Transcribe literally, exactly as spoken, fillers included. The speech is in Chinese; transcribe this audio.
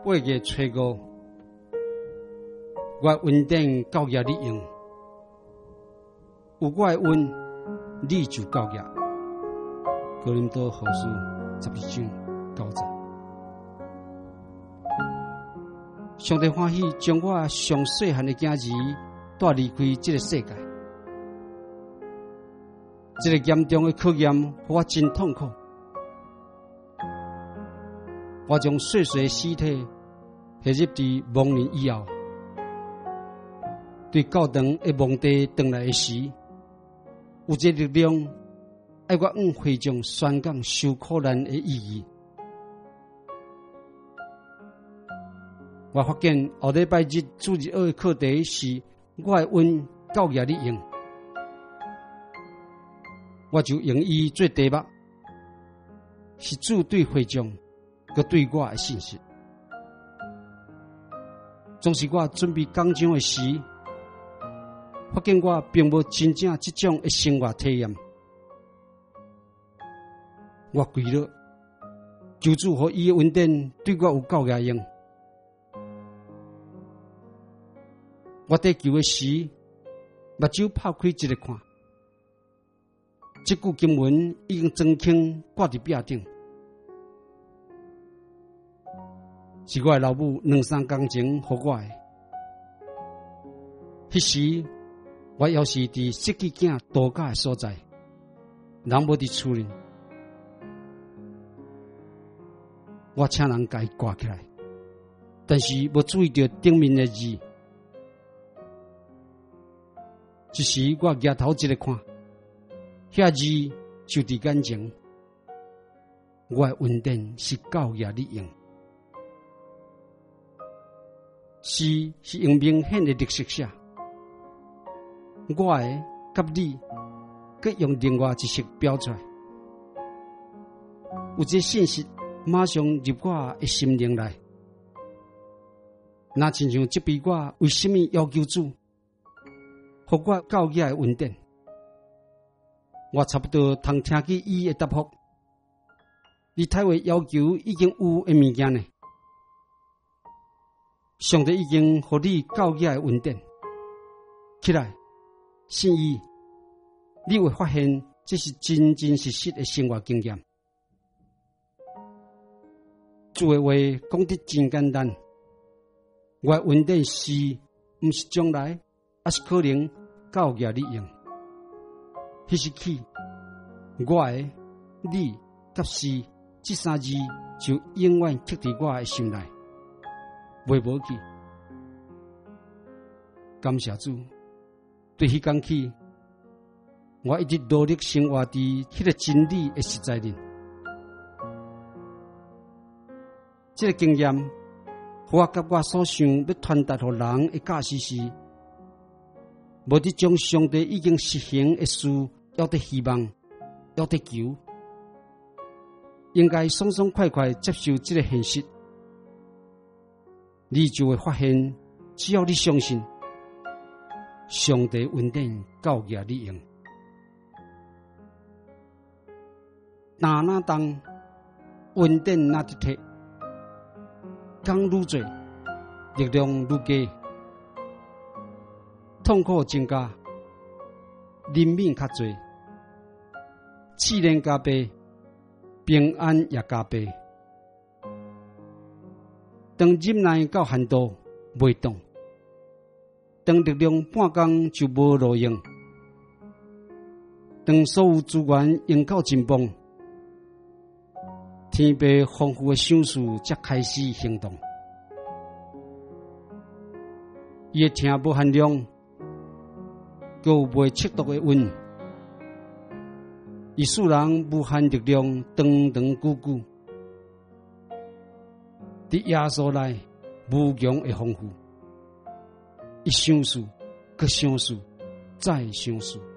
八月初五，我恩典教业你用，有我的恩，你就教业。哥林多后书十二章九节。上帝欢喜将我上细汉的囝儿带离开这个世界，这个严重的考验，让我真痛苦。我将细细的尸体下入伫亡年以后，对教堂的墓地回来的时，有一个力量爱我往会众宣讲受苦难的意义。我发现后礼拜日主日学的课题是我的恩教业你用，我就用伊做题目，是主对会众佮对我的信息。总是我准备讲章的时，发现我并无真正这种的生活体验。我跪了，求主和伊的恩典对我有教业用。我在求的时，目睭拍开一个看，这句经文已经装轻挂伫壁顶。是我的老母两三工前予我的。迄时，我要是伫失去囝度假的所在，人无伫厝里，我请人甲伊挂起来，但是无注意到顶面的字。一时我举头一个看，遐字就伫眼前。我的恩典是教业你用。诗是用明显的绿色写，我的甲你，佮用另外一色标出来。有这信息马上入我的心灵内，那亲像这比我为什么要求主，互我教业的恩典，我差不多通听见伊的答复。你太为要求已经有的物件呢？上帝已经予你教业的恩典，起来，信伊，你会发现这是真真实实的生活经验。主的话讲得真简单，我的恩典是，毋是将来，也是可能教业你用。迄时起，我的、你、甲是这三字就永远刻伫我的心内。袂无去，感谢主。对迄天起，我一直努力生活伫迄个真理的实在里。这个经验，互我甲我所想要传达互人的价值是：无伫将上帝已经实行的事，要得希望，要得求，应该爽爽快快接受这个现实。你就会发现，只要你相信，上帝恩典教业你用。哪哪当恩典哪得摕，讲愈多，力量愈加，痛苦增加，人命较多，试炼加倍，平安也加倍。当忍耐到限度，袂动；当力量半工就无路用；当所有资源用到尽崩，天父丰富的赏赐才开始行动。伊的听无限量，佮有袂测度的恩，伊使人无限力量长长久久。伫耶稣内无穷的丰富，一赏赐，佮赏赐，再赏赐。